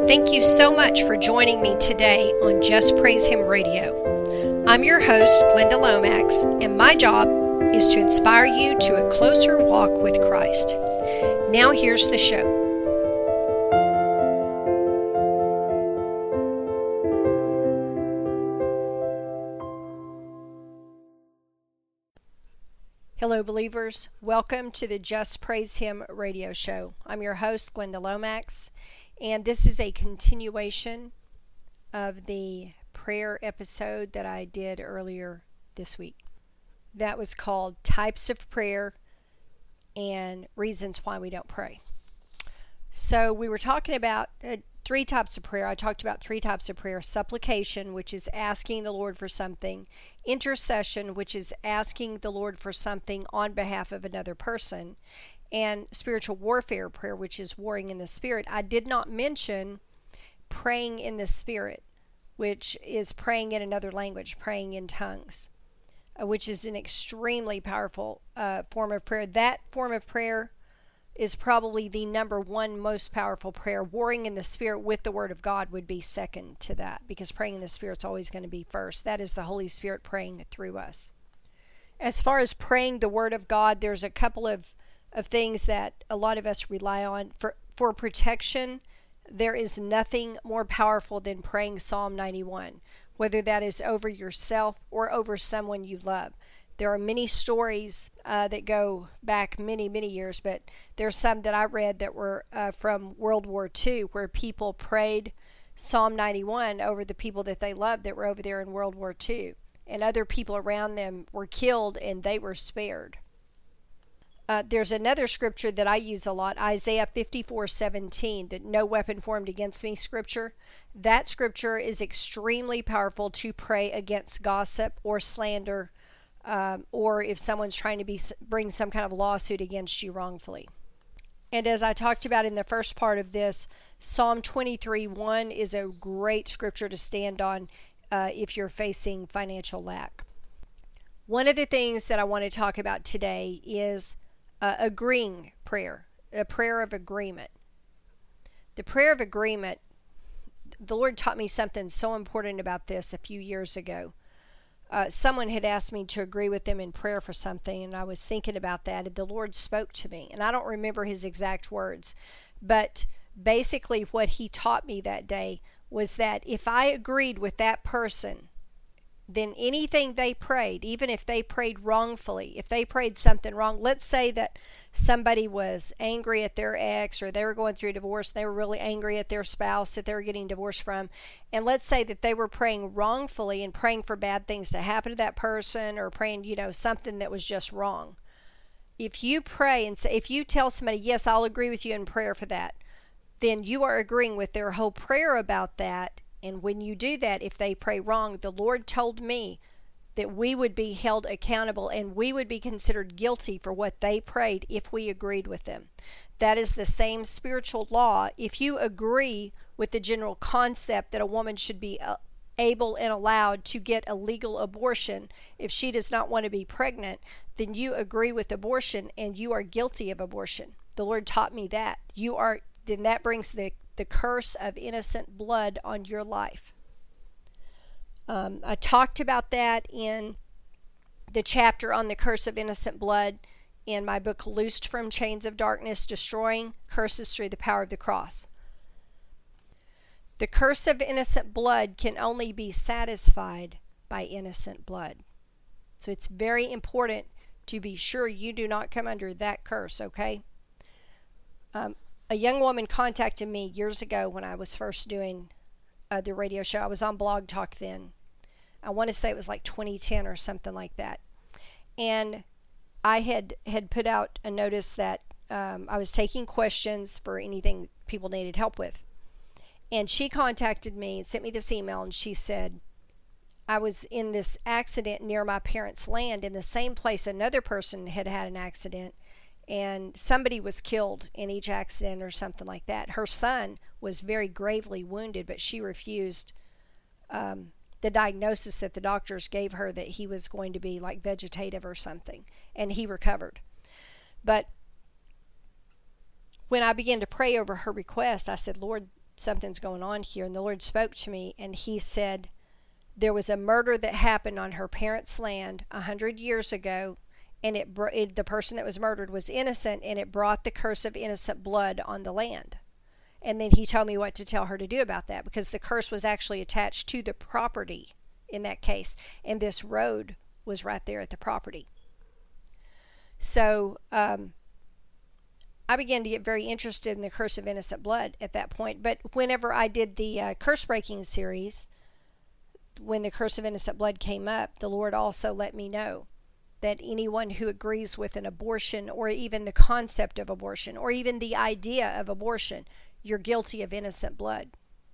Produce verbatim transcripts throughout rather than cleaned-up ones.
Thank you so much for joining me today on Just Praise Him Radio. I'm your host, Glenda Lomax, and my job is to inspire you to a closer walk with Christ. Now here's the show. Hello, believers. Welcome to the Just Praise Him radio show. I'm your host, Glenda Lomax, and this is a continuation of the prayer episode that I did earlier this week. That was called Types of Prayer and Reasons Why We Don't Pray. So we were talking about uh, three types of prayer. I talked about three types of prayer. Supplication, which is asking the Lord for something. Intercession, which is asking the Lord for something on behalf of another person. And spiritual warfare prayer, which is warring in the Spirit. I did not mention praying in the Spirit, which is praying in another language, praying in tongues, uh, which is an extremely powerful uh, form of prayer. That form of prayer is probably the number one most powerful prayer. Warring in the Spirit with the Word of God would be second to that, because praying in the Spirit is always going to be first. That is the Holy Spirit praying through us. As far as praying the Word of God, there's a couple of, of things that a lot of us rely on. For, for protection, there is nothing more powerful than praying Psalm ninety-one, whether that is over yourself or over someone you love. There are many stories uh, that go back many, many years, but there's some that I read that were uh, from World War Two, where people prayed Psalm ninety-one over the people that they loved that were over there in World War Two. And other people around them were killed and they were spared. Uh, there's another scripture that I use a lot, Isaiah fifty-four seventeen, the no weapon formed against me scripture. That scripture is extremely powerful to pray against gossip or slander, Um, or if someone's trying to be bring some kind of lawsuit against you wrongfully. And as I talked about in the first part of this, Psalm twenty-three one is a great scripture to stand on uh, if you're facing financial lack. One of the things that I want to talk about today is uh, agreeing prayer, a prayer of agreement. The prayer of agreement, the Lord taught me something so important about this a few years ago. Uh, someone had asked me to agree with them in prayer for something, and I was thinking about that, and the Lord spoke to me. And I don't remember his exact words, but basically what he taught me that day was that if I agreed with that person, then anything they prayed, even if they prayed wrongfully, if they prayed something wrong, let's say that somebody was angry at their ex, or they were going through a divorce, they were really angry at their spouse that they were getting divorced from, and let's say that they were praying wrongfully and praying for bad things to happen to that person, or praying, you know, something that was just wrong. If you pray and say, if you tell somebody, yes, I'll agree with you in prayer for that, then you are agreeing with their whole prayer about that. And when you do that, if they pray wrong, the Lord told me that we would be held accountable and we would be considered guilty for what they prayed if we agreed with them. That is the same spiritual law. If you agree with the general concept that a woman should be able and allowed to get a legal abortion if she does not want to be pregnant, then you agree with abortion and you are guilty of abortion. The Lord taught me that. You are, then that brings the the curse of innocent blood on your life. Um, I talked about that in the chapter on the curse of innocent blood in my book, Loosed from Chains of Darkness, Destroying Curses Through the Power of the Cross. The curse of innocent blood can only be satisfied by innocent blood. So it's very important to be sure you do not come under that curse, okay? Um, A young woman contacted me years ago when I was first doing uh, the radio show. I was on Blog Talk then. I want to say it was like twenty ten or something like that. And I had, had put out a notice that um, I was taking questions for anything people needed help with. And she contacted me and sent me this email, and she said, I was in this accident near my parents' land in the same place another person had had an accident, and somebody was killed in each accident or something like that. Her son was very gravely wounded, but she refused um, the diagnosis that the doctors gave her that he was going to be like vegetative or something, and he recovered. But when I began to pray over her request, I said, Lord, something's going on here. And the Lord spoke to me, and he said, there was a murder that happened on her parents' land a hundred years ago, and it, it the person that was murdered was innocent, and it brought the curse of innocent blood on the land. And then he told me what to tell her to do about that, because the curse was actually attached to the property in that case, and this road was right there at the property. So um, I began to get very interested in the curse of innocent blood at that point. But whenever I did the uh, curse breaking series, when the curse of innocent blood came up, the Lord also let me know that anyone who agrees with an abortion, or even the concept of abortion, or even the idea of abortion, you're guilty of innocent blood.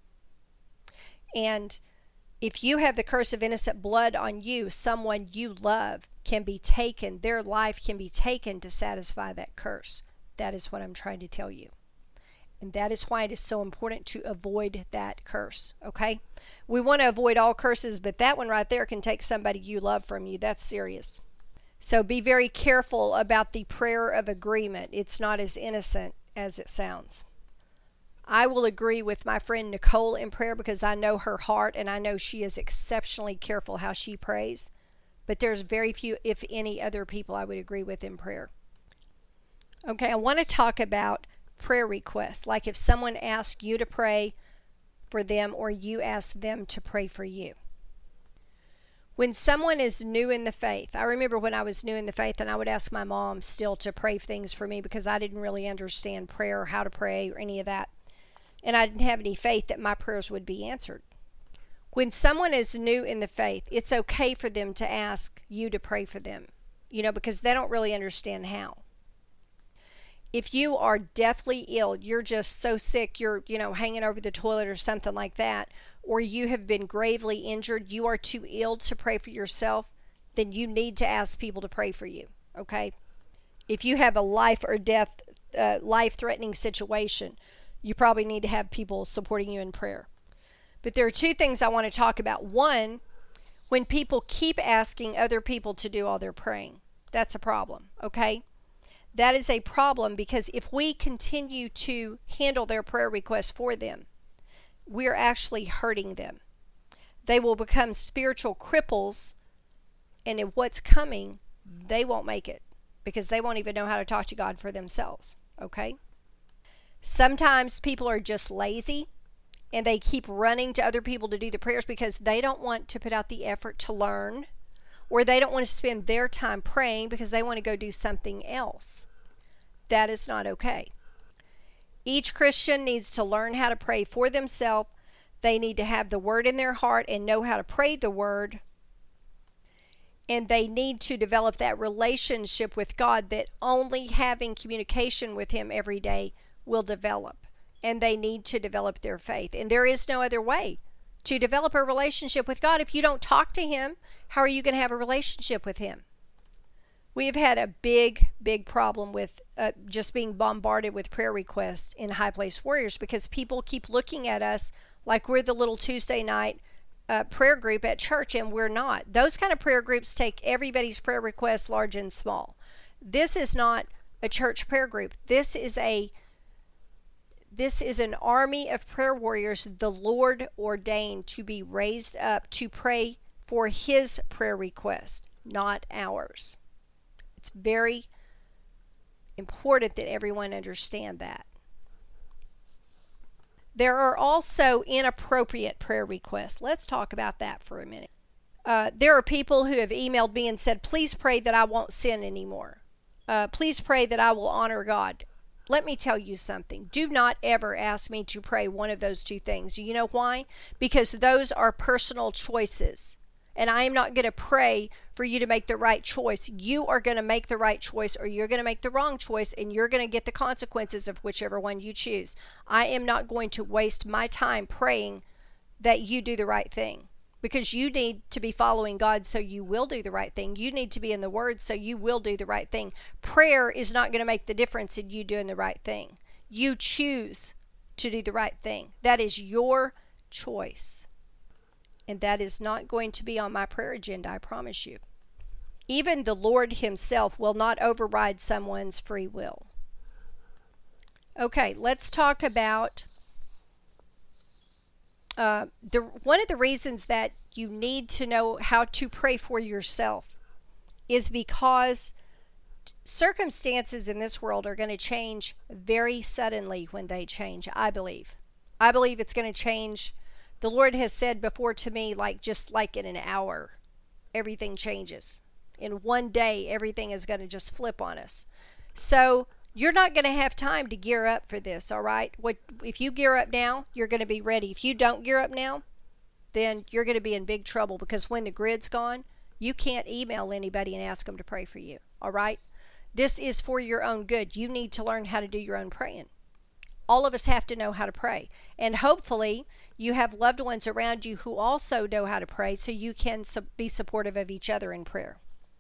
And if you have the curse of innocent blood on you, someone you love can be taken, their life can be taken to satisfy that curse. That is what I'm trying to tell you. And that is why it is so important to avoid that curse, okay? We want to avoid all curses, but that one right there can take somebody you love from you. That's serious. So be very careful about the prayer of agreement. It's not as innocent as it sounds. I will agree with my friend Nicole in prayer because I know her heart, and I know she is exceptionally careful how she prays. But there's very few, if any, other people I would agree with in prayer. Okay, I want to talk about prayer requests. Like if someone asks you to pray for them, or you ask them to pray for you. When someone is new in the faith, I remember when I was new in the faith, and I would ask my mom still to pray things for me because I didn't really understand prayer, how to pray, or any of that. And I didn't have any faith that my prayers would be answered. When someone is new in the faith, it's okay for them to ask you to pray for them, you know, because they don't really understand how. If you are deathly ill, you're just so sick, you're, you know, hanging over the toilet or something like that, or you have been gravely injured, you are too ill to pray for yourself, then you need to ask people to pray for you, okay? If you have a life or death, uh, life-threatening situation, you probably need to have people supporting you in prayer. But there are two things I want to talk about. One, when people keep asking other people to do all their praying, that's a problem, okay? That is a problem, because if we continue to handle their prayer requests for them, we're actually hurting them. They will become spiritual cripples, and in what's coming, they won't make it because they won't even know how to talk to God for themselves, okay? Sometimes people are just lazy, and they keep running to other people to do the prayers because they don't want to put out the effort to learn, or they don't want to spend their time praying because they want to go do something else. That is not okay. Each Christian needs to learn how to pray for themselves. They need to have the word in their heart and know how to pray the word. And they need to develop that relationship with God that only having communication with Him every day will develop. And they need to develop their faith. And there is no other way to develop a relationship with God. If you don't talk to Him, how are you going to have a relationship with Him? We have had a big, big problem with uh, just being bombarded with prayer requests in High Place Warriors because people keep looking at us like we're the little Tuesday night uh, prayer group at church, and we're not. Those kind of prayer groups take everybody's prayer requests, large and small. This is not a church prayer group. This is a This is an army of prayer warriors the Lord ordained to be raised up to pray for His prayer request, not ours. It's very important that everyone understand that. There are also inappropriate prayer requests. Let's talk about that for a minute. Uh, there are people who have emailed me and said, please pray that I won't sin anymore. Uh, please pray that I will honor God. Let me tell you something. Do not ever ask me to pray one of those two things. You know why? Because those are personal choices. And I am not going to pray for you to make the right choice. You are going to make the right choice, or you're going to make the wrong choice, and you're going to get the consequences of whichever one you choose. I am not going to waste my time praying that you do the right thing, because you need to be following God so you will do the right thing. You need to be in the Word so you will do the right thing. Prayer is not going to make the difference in you doing the right thing. You choose to do the right thing. That is your choice. And that is not going to be on my prayer agenda, I promise you. Even the Lord Himself will not override someone's free will. Okay, let's talk about Uh, the one of the reasons that you need to know how to pray for yourself is because circumstances in this world are going to change very suddenly when they change, I believe. I believe it's going to change. The Lord has said before to me, like just like in an hour, everything changes. In one day, everything is going to just flip on us. So you're not going to have time to gear up for this, all right? What if you gear up now, you're going to be ready. If you don't gear up now, then you're going to be in big trouble, because when the grid's gone, you can't email anybody and ask them to pray for you, all right? This is for your own good. You need to learn how to do your own praying. All of us have to know how to pray. And hopefully you have loved ones around you who also know how to pray, so you can be supportive of each other in prayer.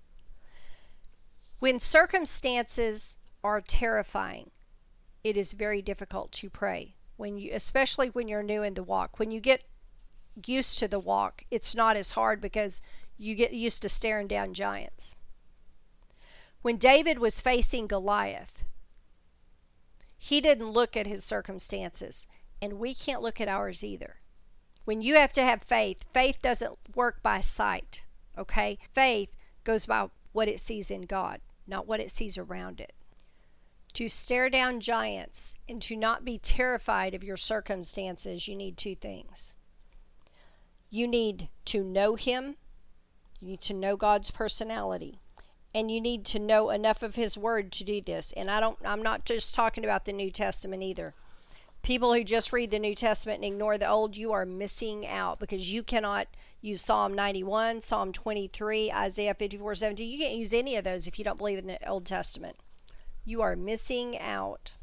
When circumstances are terrifying, it is very difficult to pray. When you, especially when you're new in the walk. When you get used to the walk, it's not as hard because you get used to staring down giants. When David was facing Goliath, he didn't look at his circumstances, and we can't look at ours either. When you have to have faith, faith doesn't work by sight, okay? Faith goes by what it sees in God, not what it sees around it. To stare down giants and to not be terrified of your circumstances, you need two things. You need to know Him. You need to know God's personality. And you need to know enough of His Word to do this. And I don't, I'm not just talking about the New Testament either. People who just read the New Testament and ignore the Old, you are missing out, because you cannot use Psalm ninety-one, Psalm twenty-three, Isaiah fifty-four seventeen. You can't use any of those if you don't believe in the Old Testament. You are missing out.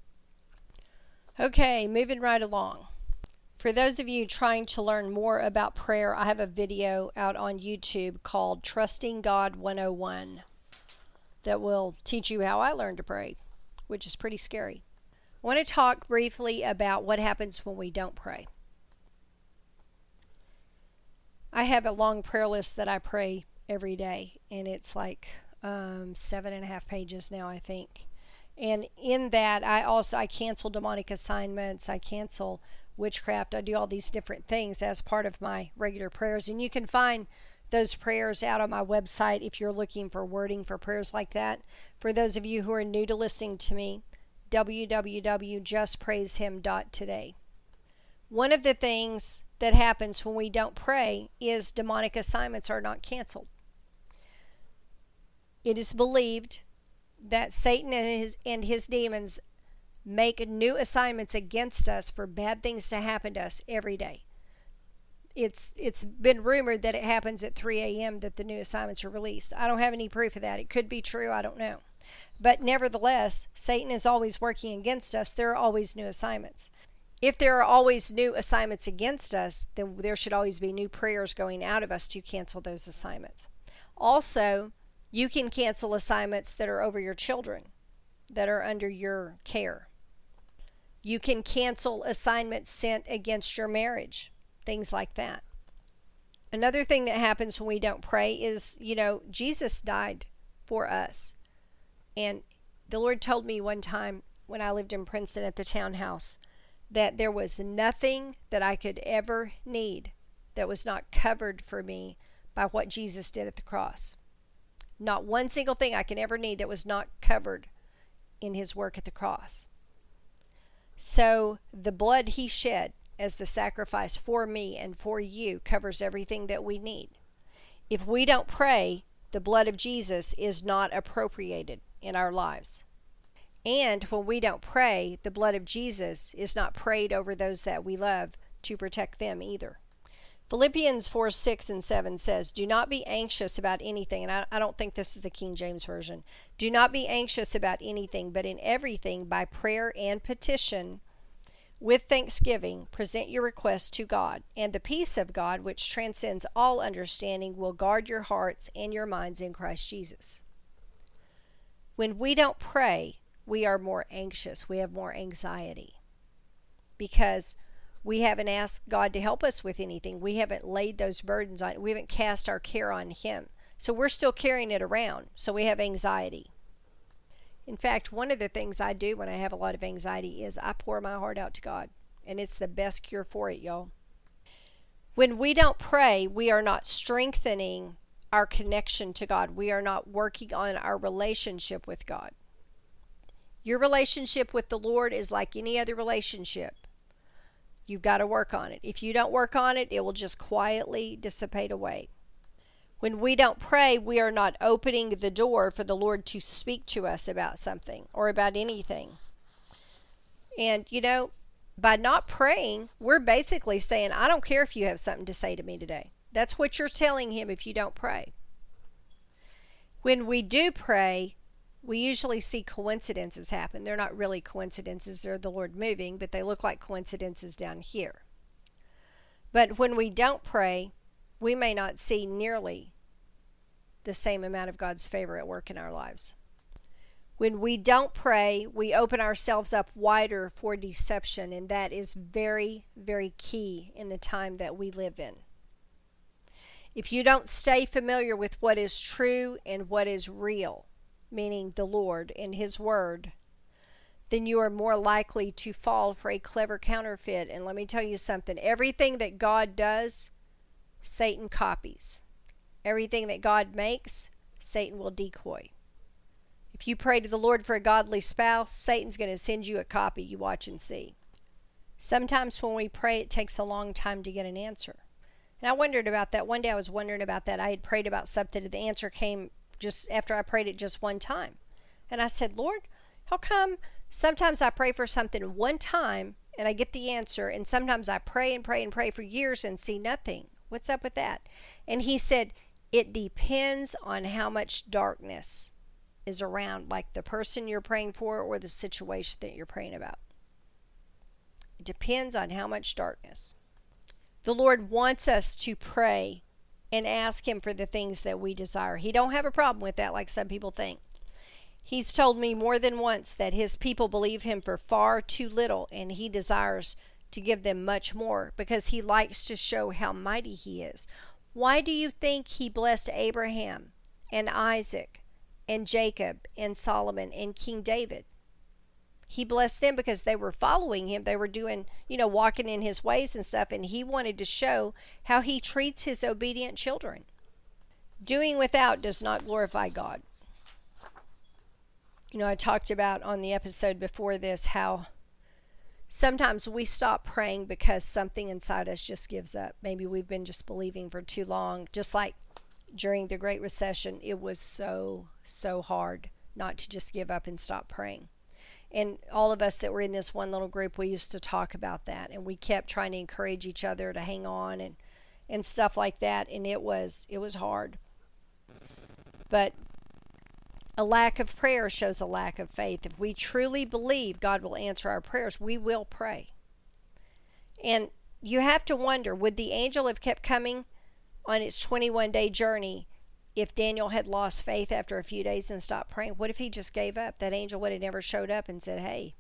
Okay, moving right along. For those of you trying to learn more about prayer, I have a video out on YouTube called Trusting God one oh one that will teach you how I learned to pray, which is pretty scary. I want to talk briefly about what happens when we don't pray. I have a long prayer list that I pray every day, and it's like um, seven and a half pages now, I think. And in that, I also I cancel demonic assignments, I cancel witchcraft, I do all these different things as part of my regular prayers. And you can find those prayers out on my website if you're looking for wording for prayers like that. For those of you who are new to listening to me, w w w dot just praise him dot today. One of the things that happens when we don't pray is demonic assignments are not canceled. It is believed that Satan and his, and his demons make new assignments against us for bad things to happen to us every day. It's it's been rumored that it happens at three a.m. that the new assignments are released. I don't have any proof of that. It could be true. I don't know. But nevertheless, Satan is always working against us. There are always new assignments. If there are always new assignments against us, then there should always be new prayers going out of us to cancel those assignments. Also, you can cancel assignments that are over your children, that are under your care. You can cancel assignments sent against your marriage, things like that. Another thing that happens when we don't pray is, you know, Jesus died for us. And the Lord told me one time when I lived in Princeton at the townhouse that there was nothing that I could ever need that was not covered for me by what Jesus did at the cross. Not one single thing I can ever need that was not covered in His work at the cross. So the blood He shed as the sacrifice for me and for you covers everything that we need. If we don't pray, the blood of Jesus is not appropriated in our lives. And when we don't pray, the blood of Jesus is not prayed over those that we love to protect them either. Philippians four, six, and seven says, do not be anxious about anything. And I, I don't think this is the King James Version. Do not be anxious about anything, but in everything, by prayer and petition, with thanksgiving, present your requests to God. And the peace of God, which transcends all understanding, will guard your hearts and your minds in Christ Jesus. When we don't pray, we are more anxious. We have more anxiety because we haven't asked God to help us with anything. We haven't laid those burdens on. We haven't cast our care on Him. So we're still carrying it around. So we have anxiety. In fact, one of the things I do when I have a lot of anxiety is I pour my heart out to God. And it's the best cure for it, y'all. When we don't pray, we are not strengthening our connection to God. We are not working on our relationship with God. Your relationship with the Lord is like any other relationship. You've got to work on it. If you don't work on it, it will just quietly dissipate away. When we don't pray, we are not opening the door for the Lord to speak to us about something or about anything. And, you know, by not praying, we're basically saying, I don't care if you have something to say to me today. That's what you're telling him if you don't pray. When we do pray, we usually see coincidences happen. They're not really coincidences. They're the Lord moving, but they look like coincidences down here. But when we don't pray, we may not see nearly the same amount of God's favor at work in our lives. When we don't pray, we open ourselves up wider for deception, and that is very, very key in the time that we live in. If you don't stay familiar with what is true and what is real, meaning the Lord and His Word, then you are more likely to fall for a clever counterfeit. And let me tell you something, everything that God does, Satan copies. Everything that God makes, Satan will decoy. If you pray to the Lord for a godly spouse, Satan's going to send you a copy. You watch and see. Sometimes when we pray, it takes a long time to get an answer. And I wondered about that. One day I was wondering about that. I had prayed about something, and the answer came just after I prayed it just one time. And I said, Lord, how come sometimes I pray for something one time and I get the answer, and sometimes I pray and pray and pray for years and see nothing? What's up with that? And he said, it depends on how much darkness is around, like the person you're praying for or the situation that you're praying about. It depends on how much darkness. The Lord wants us to pray and ask Him for the things that we desire. He don't have a problem with that like some people think. He's told me more than once that His people believe Him for far too little, and He desires to give them much more because He likes to show how mighty He is. Why do you think He blessed Abraham and Isaac and Jacob and Solomon and King David? He blessed them because they were following Him. They were doing, you know, walking in His ways and stuff, and He wanted to show how He treats His obedient children. Doing without does not glorify God. You know, I talked about on the episode before this how sometimes we stop praying because something inside us just gives up. Maybe we've been just believing for too long. Just like during the Great Recession, it was so, so hard not to just give up and stop praying. And all of us that were in this one little group, we used to talk about that. And we kept trying to encourage each other to hang on and, and stuff like that. And it was, it was hard. But a lack of prayer shows a lack of faith. If we truly believe God will answer our prayers, we will pray. And you have to wonder, would the angel have kept coming on its twenty-one day journey if Daniel had lost faith after a few days and stopped praying? What if he just gave up? That angel would have never showed up and said, hey.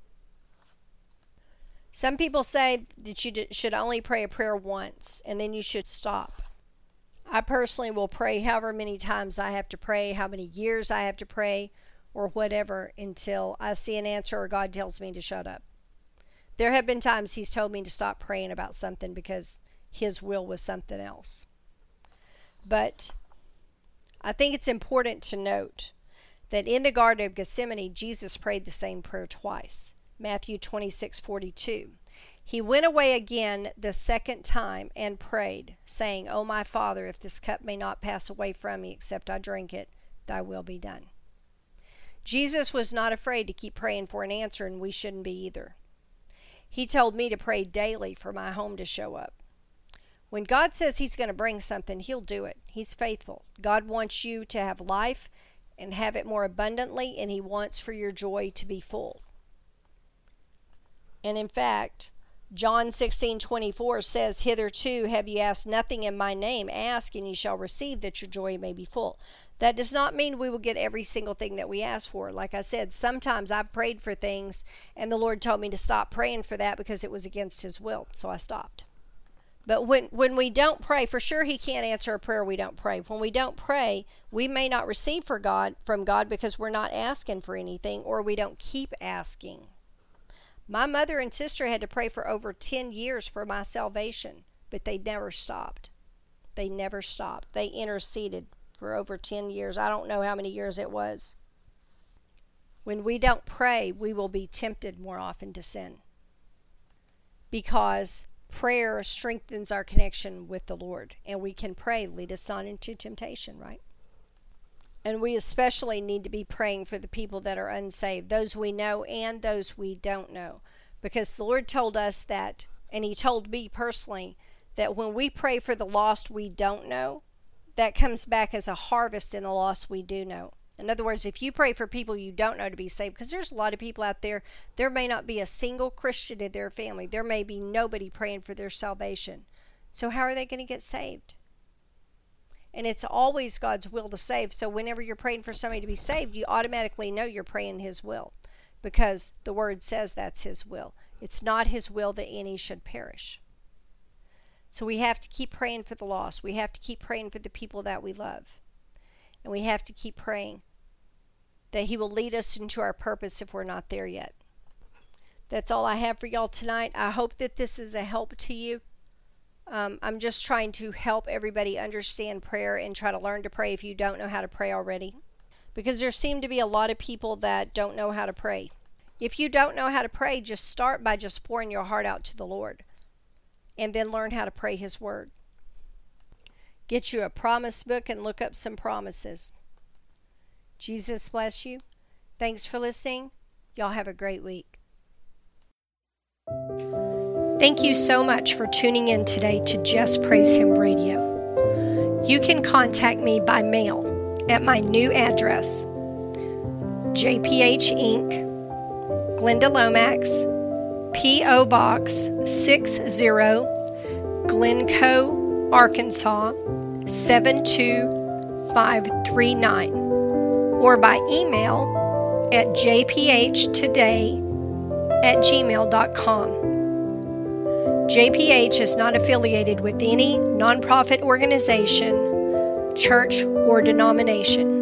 Some people say that you should only pray a prayer once and then you should stop. I personally will pray however many times I have to pray, how many years I have to pray, or whatever, until I see an answer or God tells me to shut up. There have been times He's told me to stop praying about something because His will was something else. But I think it's important to note that in the Garden of Gethsemane, Jesus prayed the same prayer twice. Matthew twenty-six forty-two. He went away again the second time and prayed, saying, O my Father, if this cup may not pass away from me except I drink it, thy will be done. Jesus was not afraid to keep praying for an answer, and we shouldn't be either. He told me to pray daily for my home to show up. When God says He's going to bring something, He'll do it. He's faithful. God wants you to have life and have it more abundantly, and He wants for your joy to be full. And in fact, John sixteen twenty-four says, Hitherto have ye asked nothing in my name. Ask, and ye shall receive, that your joy may be full. That does not mean we will get every single thing that we ask for. Like I said, sometimes I've prayed for things, and the Lord told me to stop praying for that because it was against His will, so I stopped. But when, when we don't pray, for sure He can't answer a prayer we don't pray. When we don't pray, we may not receive for God, from God because we're not asking for anything, or we don't keep asking. My mother and sister had to pray for over ten years for my salvation but they never stopped. They never stopped. They interceded for over ten years. I don't know how many years it was. When we don't pray, we will be tempted more often to sin, because prayer strengthens our connection with the Lord, and we can pray, lead us not into temptation, right? And we especially need to be praying for the people that are unsaved, those we know and those we don't know, because the Lord told us that, and He told me personally, that when we pray for the lost we don't know, that comes back as a harvest in the lost we do know. In other words, if you pray for people you don't know to be saved, because there's a lot of people out there, there may not be a single Christian in their family. There may be nobody praying for their salvation. So how are they going to get saved? And it's always God's will to save. So whenever you're praying for somebody to be saved, you automatically know you're praying His will, because the Word says that's His will. It's not His will that any should perish. So we have to keep praying for the lost. We have to keep praying for the people that we love. And we have to keep praying that He will lead us into our purpose if we're not there yet. That's all I have for y'all tonight. I hope that this is a help to you. Um, I'm just trying to help everybody understand prayer and try to learn to pray if you don't know how to pray already. Because there seem to be a lot of people that don't know how to pray. If you don't know how to pray, just start by just pouring your heart out to the Lord. And then learn how to pray His Word. Get you a promise book and look up some promises. Jesus bless you. Thanks for listening. Y'all have a great week. Thank you so much for tuning in today to Just Praise Him Radio. You can contact me by mail at my new address, J P H Incorporated, Glenda Lomax, P O Box sixty, Glencoe, Arkansas seven two five three nine, or by email at j p h today at gmail dot com. J P H is not affiliated with any nonprofit organization, church, or denomination.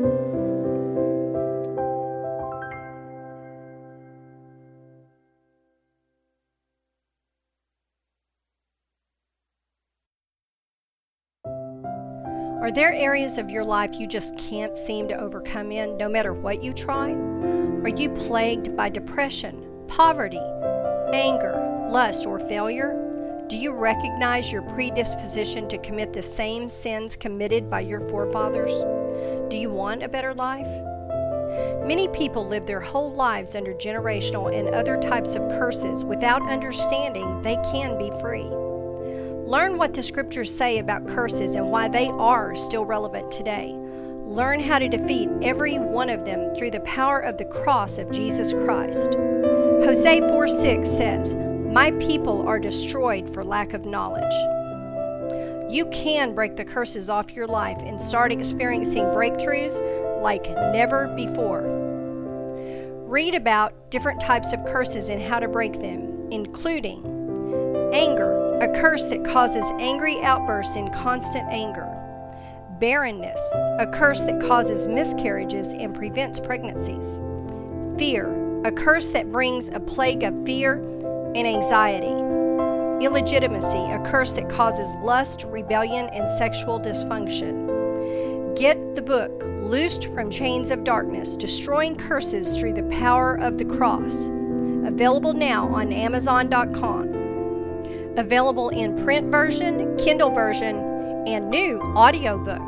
Are there areas of your life you just can't seem to overcome in, no matter what you try? Are you plagued by depression, poverty, anger, lust, or failure? Do you recognize your predisposition to commit the same sins committed by your forefathers? Do you want a better life? Many people live their whole lives under generational and other types of curses without understanding they can be free. Learn what the scriptures say about curses and why they are still relevant today. Learn how to defeat every one of them through the power of the cross of Jesus Christ. Hosea four six says, "My people are destroyed for lack of knowledge." You can break the curses off your life and start experiencing breakthroughs like never before. Read about different types of curses and how to break them, including anger, a curse that causes angry outbursts in constant anger. Barrenness, a curse that causes miscarriages and prevents pregnancies. Fear, a curse that brings a plague of fear and anxiety. Illegitimacy, a curse that causes lust, rebellion, and sexual dysfunction. Get the book, Loosed from Chains of Darkness, Destroying Curses Through the Power of the Cross. Available now on amazon dot com. Available in print version, Kindle version, and new audiobook.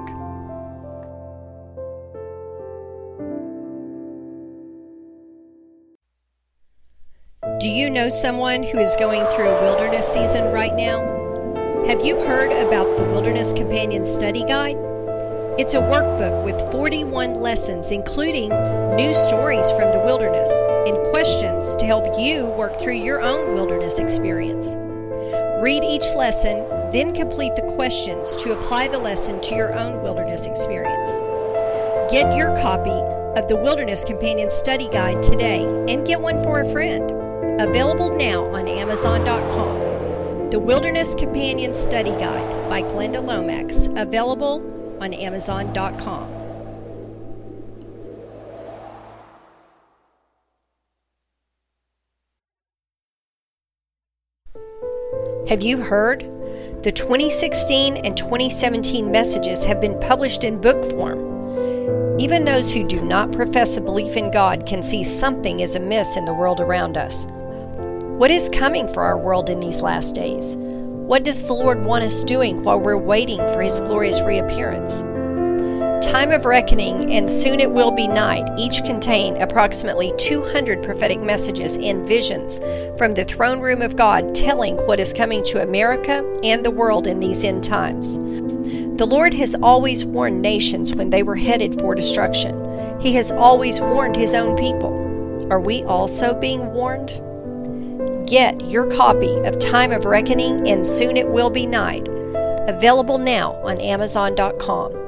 Do you know someone who is going through a wilderness season right now? Have you heard about the Wilderness Companion Study Guide? It's a workbook with forty-one lessons, including new stories from the wilderness and questions to help you work through your own wilderness experience. Read each lesson, then complete the questions to apply the lesson to your own wilderness experience. Get your copy of the Wilderness Companion Study Guide today and get one for a friend. Available now on amazon dot com. The Wilderness Companion Study Guide by Glenda Lomax. Available on amazon dot com. Have you heard? The twenty sixteen and twenty seventeen messages have been published in book form. Even those who do not profess a belief in God can see something is amiss in the world around us. What is coming for our world in these last days? What does the Lord want us doing while we're waiting for His glorious reappearance? Time of Reckoning and Soon It Will Be Night each contain approximately two hundred prophetic messages and visions from the throne room of God telling what is coming to America and the world in these end times. The Lord has always warned nations when they were headed for destruction. He has always warned His own people. Are we also being warned? Get your copy of Time of Reckoning and Soon It Will Be Night, available now on Amazon dot com.